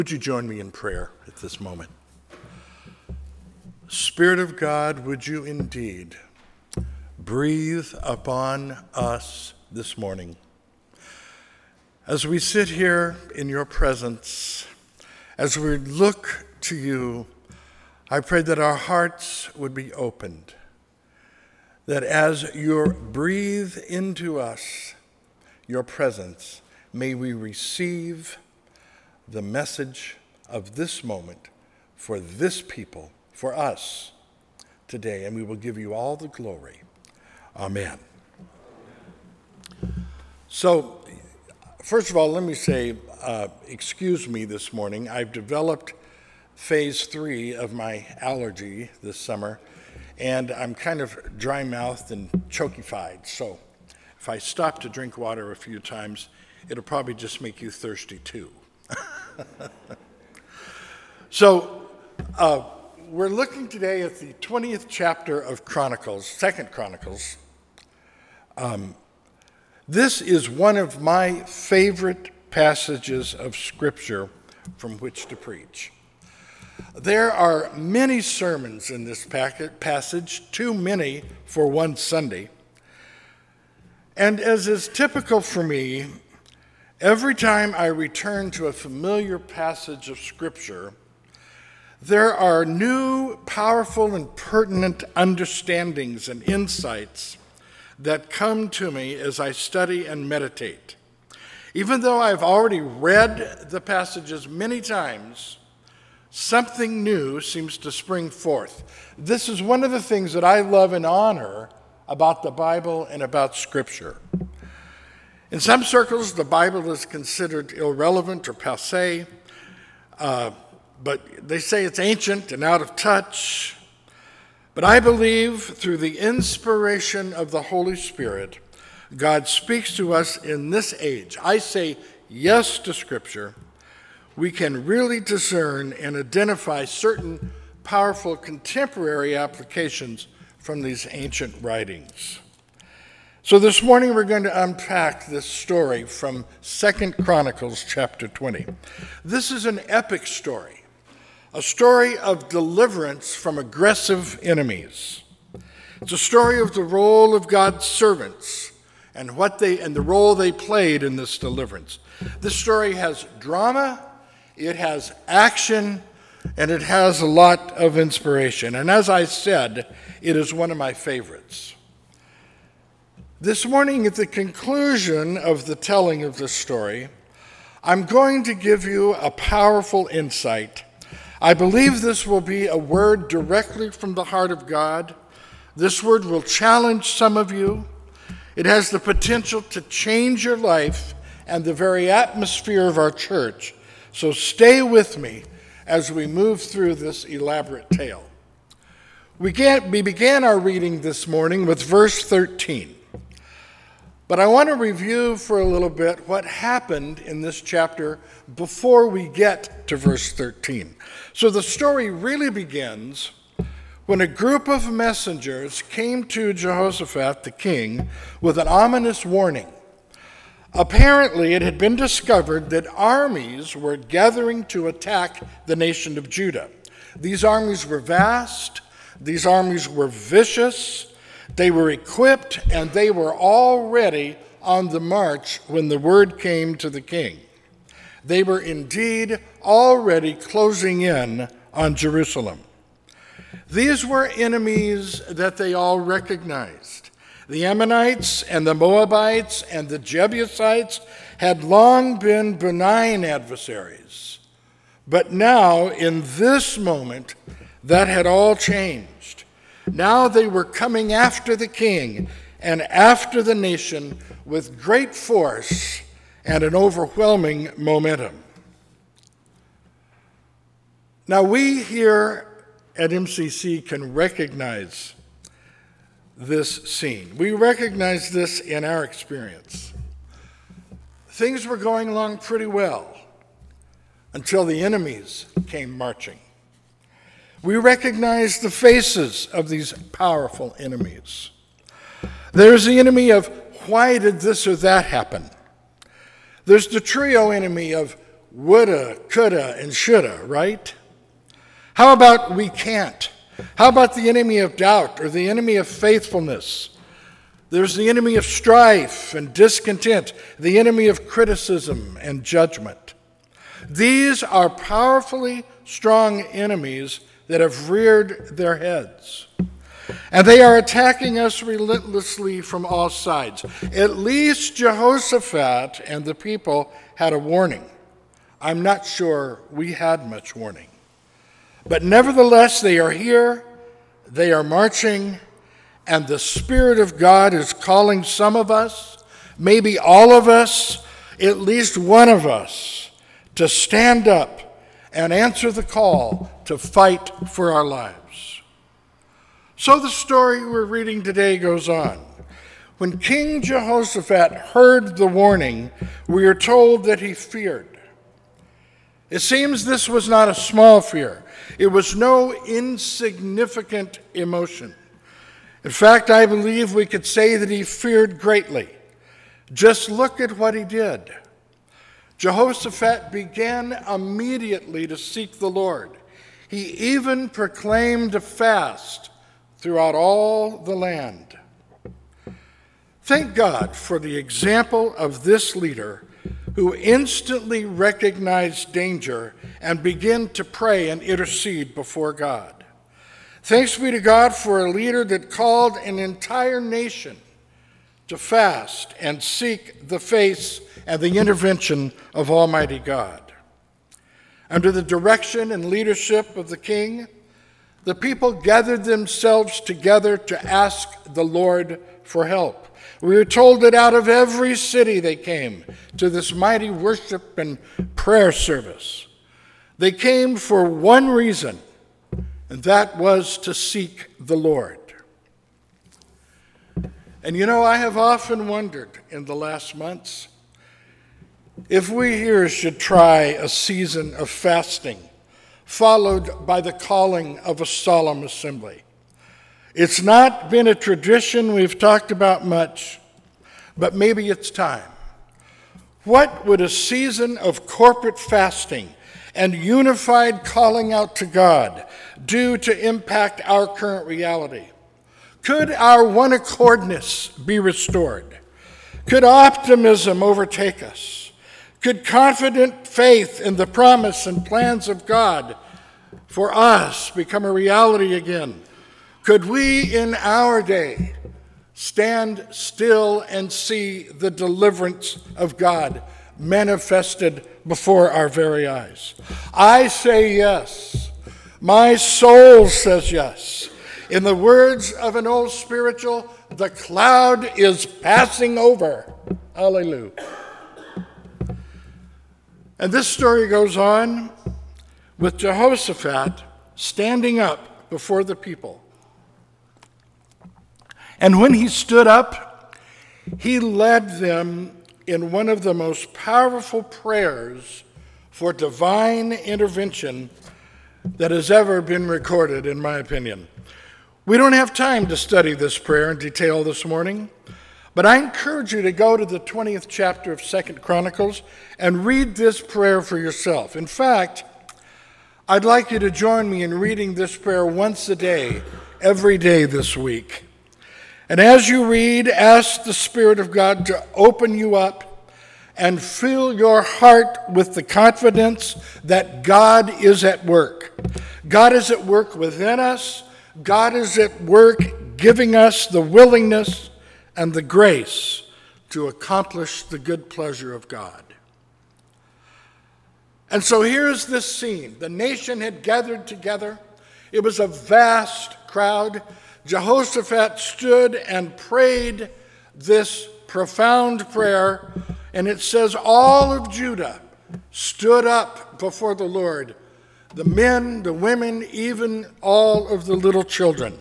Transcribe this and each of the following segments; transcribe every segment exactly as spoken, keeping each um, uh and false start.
Would you join me in prayer at this moment? Spirit of God, would you indeed breathe upon us this morning? As we sit here in your presence, as we look to you, I pray that our hearts would be opened, that as you breathe into us your presence, may we receive the message of this moment for this people, for us today, and we will give you all the glory. Amen. So, first of all, let me say, uh, excuse me this morning. I've developed phase three of my allergy this summer, and I'm kind of dry-mouthed and chokified. So if I stop to drink water a few times, it'll probably just make you thirsty too. So uh, we're looking today at the twentieth chapter of Chronicles, Second Chronicles. Um, this is one of my favorite passages of Scripture from which to preach. There are many sermons in this packet, passage, too many for one Sunday. And as is typical for me, every time I return to a familiar passage of Scripture, there are new, powerful, and pertinent understandings and insights that come to me as I study and meditate. Even though I've already read the passages many times, something new seems to spring forth. This is one of the things that I love and honor about the Bible and about Scripture. In some circles, the Bible is considered irrelevant or passé, uh, but they say it's ancient and out of touch. But I believe through the inspiration of the Holy Spirit, God speaks to us in this age. I say yes to Scripture. We can really discern and identify certain powerful contemporary applications from these ancient writings. So this morning we're going to unpack this story from Second Chronicles chapter twenty. This is an epic story, a story of deliverance from aggressive enemies. It's a story of the role of God's servants and what they and the role they played in this deliverance. This story has drama, it has action, and it has a lot of inspiration. And as I said, it is one of my favorites. This morning, at the conclusion of the telling of this story, I'm going to give you a powerful insight. I believe this will be a word directly from the heart of God. This word will challenge some of you. It has the potential to change your life and the very atmosphere of our church. So stay with me as we move through this elaborate tale. We began, we began our reading this morning with verse thirteen. But I want to review for a little bit what happened in this chapter before we get to verse thirteen. So the story really begins when a group of messengers came to Jehoshaphat, the king, with an ominous warning. Apparently, it had been discovered that armies were gathering to attack the nation of Judah. These armies were vast, these armies were vicious, they were equipped, and they were already on the march when the word came to the king. They were indeed already closing in on Jerusalem. These were enemies that they all recognized. The Ammonites and the Moabites and the Jebusites had long been benign adversaries. But now, in this moment, that had all changed. Now they were coming after the king and after the nation with great force and an overwhelming momentum. Now we here at M C C can recognize this scene. We recognize this in our experience. Things were going along pretty well until the enemies came marching. We recognize the faces of these powerful enemies. There's the enemy of why did this or that happen? There's the trio enemy of woulda, coulda, and shoulda, right? How about we can't? How about the enemy of doubt or the enemy of faithfulness? There's the enemy of strife and discontent, the enemy of criticism and judgment. These are powerfully strong enemies that have reared their heads. And they are attacking us relentlessly from all sides. At least Jehoshaphat and the people had a warning. I'm not sure we had much warning. But nevertheless, they are here, they are marching, and the Spirit of God is calling some of us, maybe all of us, at least one of us, to stand up and answer the call to fight for our lives. So the story we're reading today goes on. When King Jehoshaphat heard the warning, we are told that he feared. It seems this was not a small fear. It was no insignificant emotion. In fact, I believe we could say that he feared greatly. Just look at what he did. Jehoshaphat began immediately to seek the Lord. He even proclaimed a fast throughout all the land. Thank God for the example of this leader who instantly recognized danger and began to pray and intercede before God. Thanks be to God for a leader that called an entire nation to fast and seek the face and the intervention of Almighty God. Under the direction and leadership of the king, the people gathered themselves together to ask the Lord for help. We are told that out of every city they came to this mighty worship and prayer service. They came for one reason, and that was to seek the Lord. And you know, I have often wondered in the last months if we here should try a season of fasting, followed by the calling of a solemn assembly. It's not been a tradition we've talked about much, but maybe it's time. What would a season of corporate fasting and unified calling out to God do to impact our current reality? Could our one accordness be restored? Could optimism overtake us? Could confident faith in the promise and plans of God for us become a reality again? Could we in our day stand still and see the deliverance of God manifested before our very eyes? I say yes. My soul says yes. In the words of an old spiritual, the cloud is passing over. Hallelujah. And this story goes on with Jehoshaphat standing up before the people. And when he stood up, he led them in one of the most powerful prayers for divine intervention that has ever been recorded, in my opinion. We don't have time to study this prayer in detail this morning, but I encourage you to go to the twentieth chapter of Second Chronicles and read this prayer for yourself. In fact, I'd like you to join me in reading this prayer once a day, every day this week. And as you read, ask the Spirit of God to open you up and fill your heart with the confidence that God is at work. God is at work within us. God is at work giving us the willingness and the grace to accomplish the good pleasure of God. And so here's this scene. The nation had gathered together. It was a vast crowd. Jehoshaphat stood and prayed this profound prayer, and it says all of Judah stood up before the Lord, the men, the women, even all of the little children.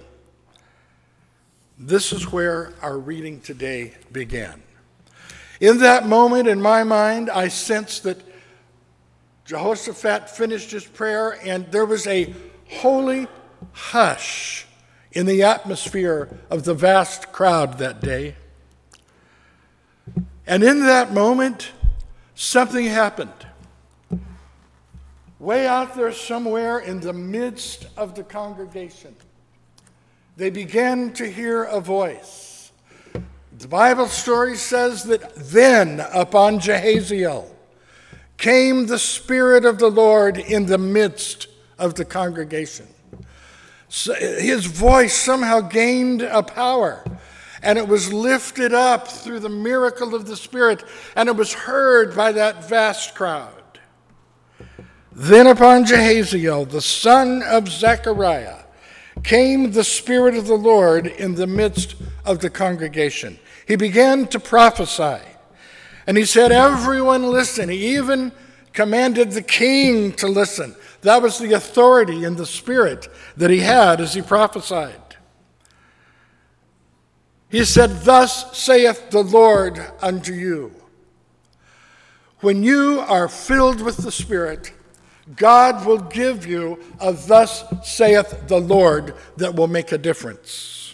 This is where our reading today began. In that moment, in my mind, I sensed that Jehoshaphat finished his prayer, and there was a holy hush in the atmosphere of the vast crowd that day. And in that moment, something happened. way out there somewhere in the midst of the congregation, they began to hear a voice. The Bible story says that then upon Jahaziel came the Spirit of the Lord in the midst of the congregation. So his voice somehow gained a power, and it was lifted up through the miracle of the Spirit, and it was heard by that vast crowd. Then upon Jahaziel, the son of Zechariah, came the Spirit of the Lord in the midst of the congregation. He began to prophesy, and he said, "Everyone listen." He even commanded the king to listen. That was the authority and the spirit that he had as he prophesied. He said, "Thus saith the Lord unto you." When you are filled with the Spirit, God will give you a "thus saith the Lord" that will make a difference.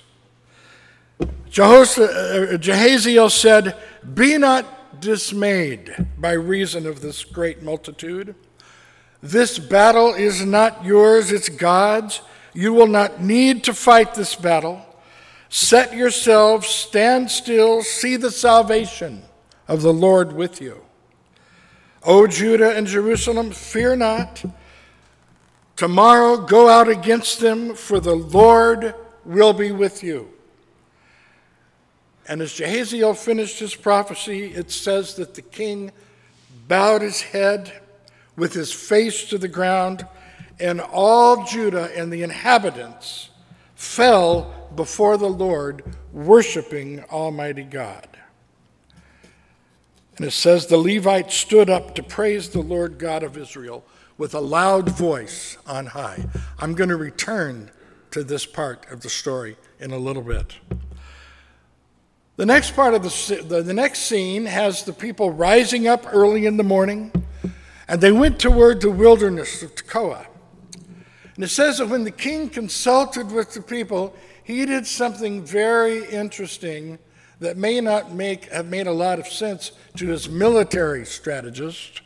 Jahaziel said, "Be not dismayed by reason of this great multitude. This battle is not yours, it's God's. You will not need to fight this battle. Set yourselves, stand still, see the salvation of the Lord with you. O Judah and Jerusalem, fear not. Tomorrow go out against them, for the Lord will be with you." And as Jahaziel finished his prophecy, it says that the king bowed his head with his face to the ground, and all Judah and the inhabitants fell before the Lord, worshiping Almighty God. And it says the Levites stood up to praise the Lord God of Israel with a loud voice on high. I'm going to return to this part of the story in a little bit. The next part of the, the, the next scene has the people rising up early in the morning, and they went toward the wilderness of Tekoa. And it says that when the king consulted with the people, he did something very interesting that may not make have made a lot of sense to his military strategist.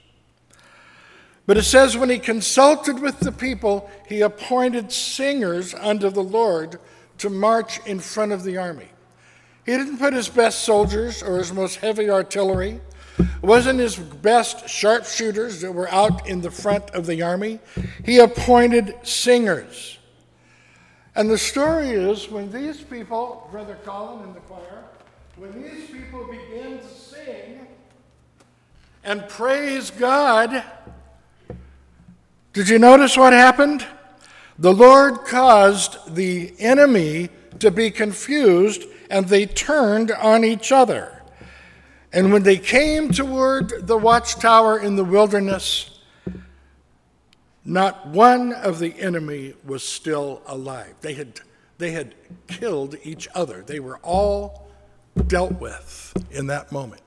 But it says when he consulted with the people, he appointed singers unto the Lord to march in front of the army. He didn't put his best soldiers or his most heavy artillery. It wasn't his best sharpshooters that were out in the front of the army. He appointed singers. And the story is when these people, Brother Colin and the choir, when these people began to sing and praise God, did you notice what happened? The Lord caused the enemy to be confused, and they turned on each other. And when they came toward the watchtower in the wilderness, not one of the enemy was still alive. They had, they had killed each other. They were all dealt with in that moment.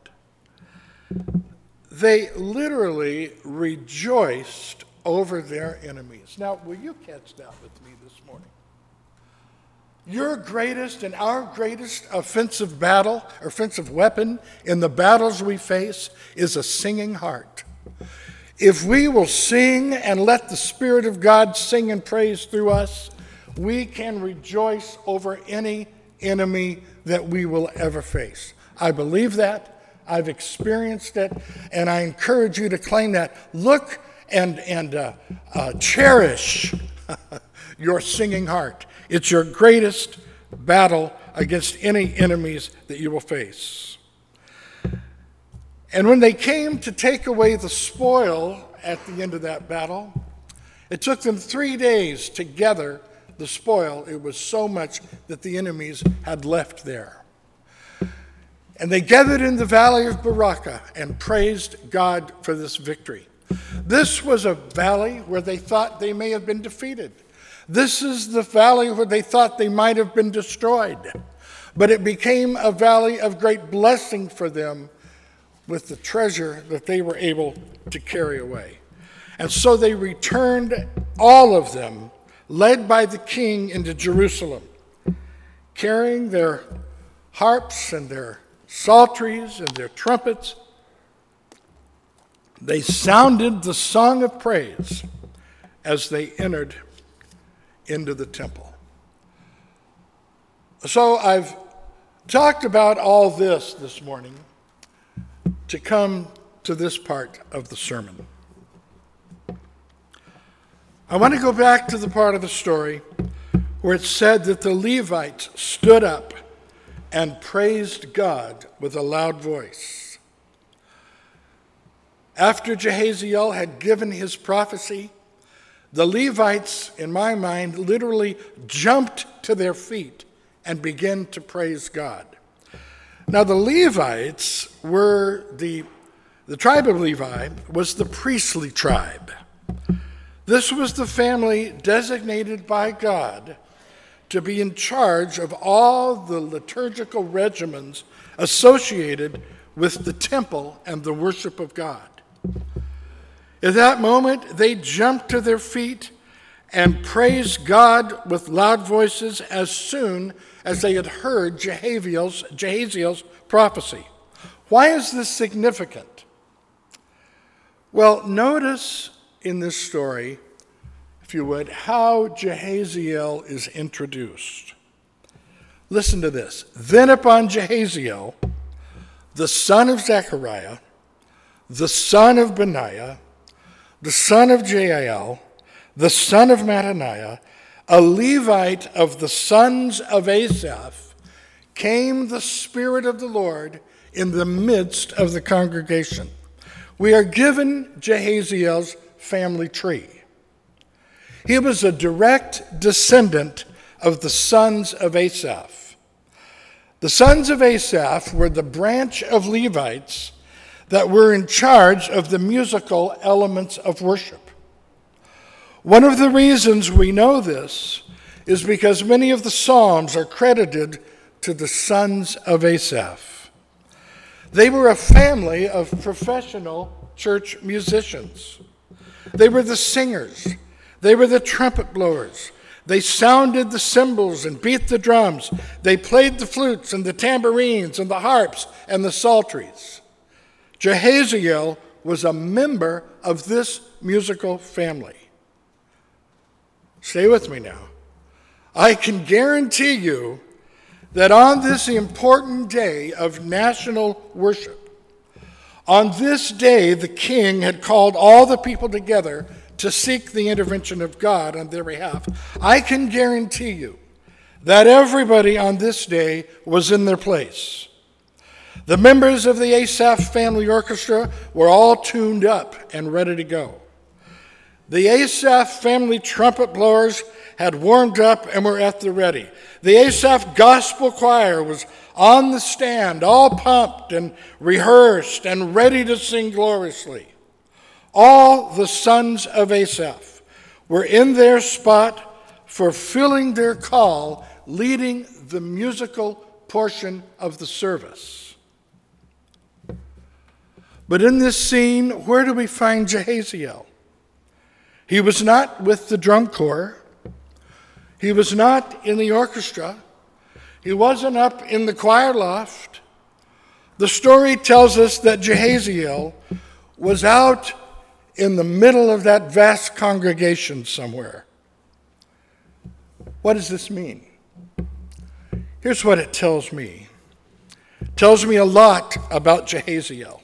They literally rejoiced over their enemies. Now, will you catch that with me this morning? Your greatest and our greatest offensive battle, offensive weapon in the battles we face is a singing heart. If we will sing and let the Spirit of God sing and praise through us, we can rejoice over any enemy that we will ever face. I believe that. I've experienced it, and I encourage you to claim that. Look and, and uh, uh, cherish your singing heart. It's your greatest battle against any enemies that you will face. And when they came to take away the spoil at the end of that battle, it took them three days to gather the spoil. It was so much that the enemies had left there. And they gathered in the valley of Berachah and praised God for this victory. This was a valley where they thought they may have been defeated. This is the valley where they thought they might have been destroyed. But it became a valley of great blessing for them with the treasure that they were able to carry away. And so they returned, all of them, led by the king, into Jerusalem, carrying their harps and their psalteries and their trumpets. They sounded the song of praise as they entered into the temple. So I've talked about all this this morning to come to this part of the sermon. I want to go back to the part of the story where it said that the Levites stood up and praised God with a loud voice. After Jehaziel had given his prophecy, the Levites, in my mind, literally jumped to their feet and began to praise God. Now, the Levites were the, the tribe of Levi was the priestly tribe. This was the family designated by God to be in charge of all the liturgical regimens associated with the temple and the worship of God. At that moment, they jumped to their feet and praised God with loud voices as soon as they had heard Jehaziel's, Jehaziel's prophecy. Why is this significant? Well, notice in this story, if you would, how Jehaziel is introduced. Listen to this. Then upon Jehaziel, the son of Zechariah, the son of Benaiah, the son of Jael, the son of Mattaniah, a Levite of the sons of Asaph, came the Spirit of the Lord in the midst of the congregation. We are given Jehaziel's family tree. He was a direct descendant of the sons of Asaph. The sons of Asaph were the branch of Levites that were in charge of the musical elements of worship. One of the reasons we know this is because many of the Psalms are credited to the sons of Asaph. They were a family of professional church musicians. They were the singers. They were the trumpet blowers. They sounded the cymbals and beat the drums. They played the flutes and the tambourines and the harps and the psalteries. Jehaziel was a member of this musical family. Stay with me now. I can guarantee you that on this important day of national worship, on this day the king had called all the people together to seek the intervention of God on their behalf. I can guarantee you that everybody on this day was in their place. The members of the Asaph Family Orchestra were all tuned up and ready to go. The Asaph Family trumpet blowers had warmed up and were at the ready. The Asaph Gospel Choir was on the stand, all pumped and rehearsed and ready to sing gloriously. All the sons of Asaph were in their spot, fulfilling their call, leading the musical portion of the service. But in this scene, where do we find Jehaziel? He was not with the drum corps. He was not in the orchestra. He wasn't up in the choir loft. The story tells us that Jehaziel was out in the middle of that vast congregation somewhere. What does this mean? Here's what it tells me. It tells me a lot about Jehaziel.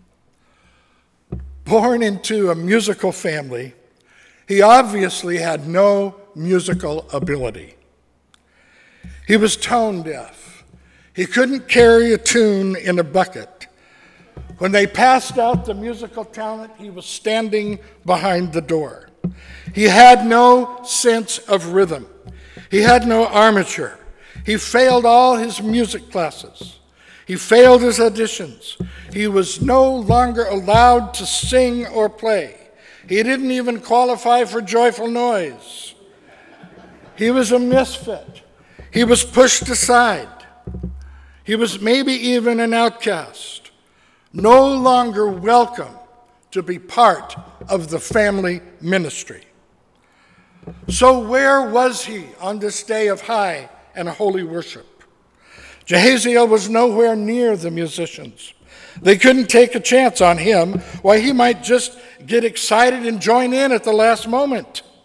Born into a musical family, he obviously had no musical ability. He was tone deaf. He couldn't carry a tune in a bucket. When they passed out the musical talent, he was standing behind the door. He had no sense of rhythm. He had no armature. He failed all his music classes. He failed his auditions. He was no longer allowed to sing or play. He didn't even qualify for joyful noise. He was a misfit. He was pushed aside. He was maybe even an outcast, no longer welcome to be part of the family ministry. So where was he on this day of high and holy worship? Jehaziel was nowhere near the musicians. They couldn't take a chance on him. Why, he might just get excited and join in at the last moment.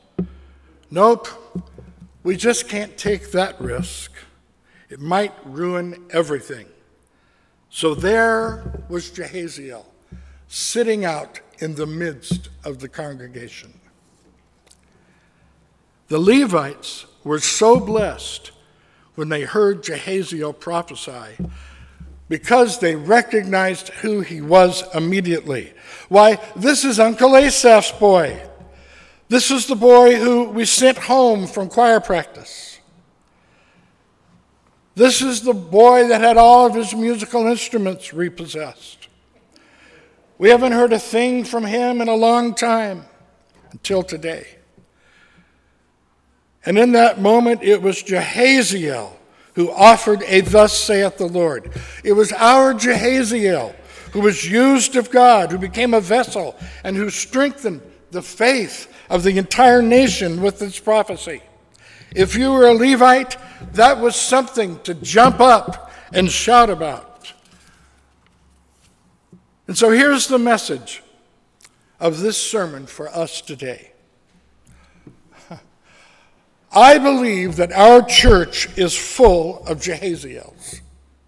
Nope, we just can't take that risk. It might ruin everything. So there was Jahaziel, sitting out in the midst of the congregation. The Levites were so blessed when they heard Jahaziel prophesy, because they recognized who he was immediately. Why, this is Uncle Asaph's boy. This is the boy who we sent home from choir practice. This is the boy that had all of his musical instruments repossessed. We haven't heard a thing from him in a long time, until today. And in that moment, it was Jahaziel who offered a thus saith the Lord. It was our Jahaziel who was used of God, who became a vessel, and who strengthened the faith of the entire nation with this prophecy. If you were a Levite, that was something to jump up and shout about. And so here's the message of this sermon for us today. I believe that our church is full of Jahaziels.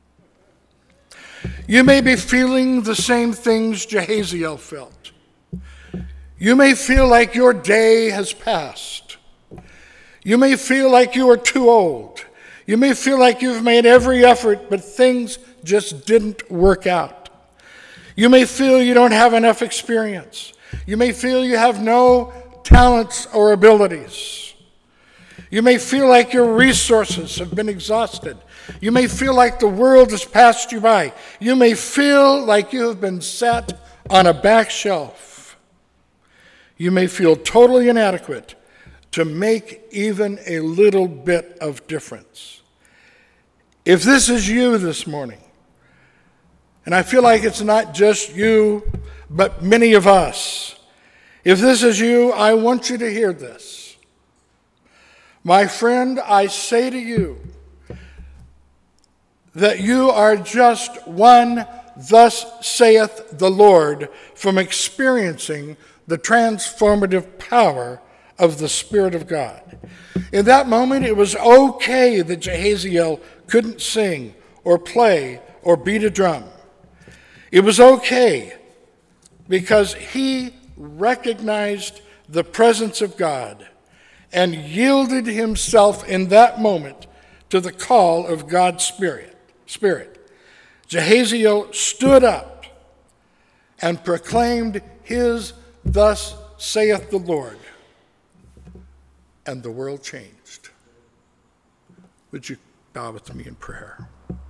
You may be feeling the same things Jahaziel felt. You may feel like your day has passed. You may feel like you are too old. You may feel like you've made every effort, but things just didn't work out. You may feel you don't have enough experience. You may feel you have no talents or abilities. You may feel like your resources have been exhausted. You may feel like the world has passed you by. You may feel like you have been set on a back shelf. You may feel totally inadequate to make even a little bit of difference. If this is you this morning, and I feel like it's not just you, but many of us, if this is you, I want you to hear this. My friend, I say to you that you are just one thus saith the Lord from experiencing the transformative power of the Spirit of God. In that moment, it was okay that Jahaziel couldn't sing or play or beat a drum. It was okay because he recognized the presence of God and yielded himself in that moment to the call of God's Spirit. Spirit. Jahaziel stood up and proclaimed his thus saith the Lord, and the world changed. Would you bow with me in prayer?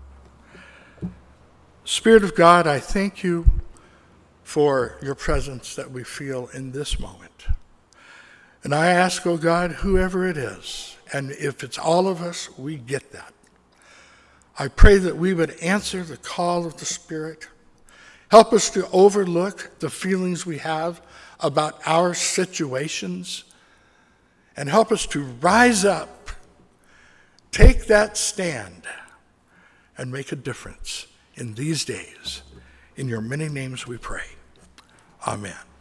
Spirit of God, I thank you for your presence that we feel in this moment. And I ask, oh God, whoever it is, and if it's all of us, we get that. I pray that we would answer the call of the Spirit. Help us to overlook the feelings we have about our situations, and help us to rise up, take that stand, and make a difference in these days. In your many names we pray. Amen.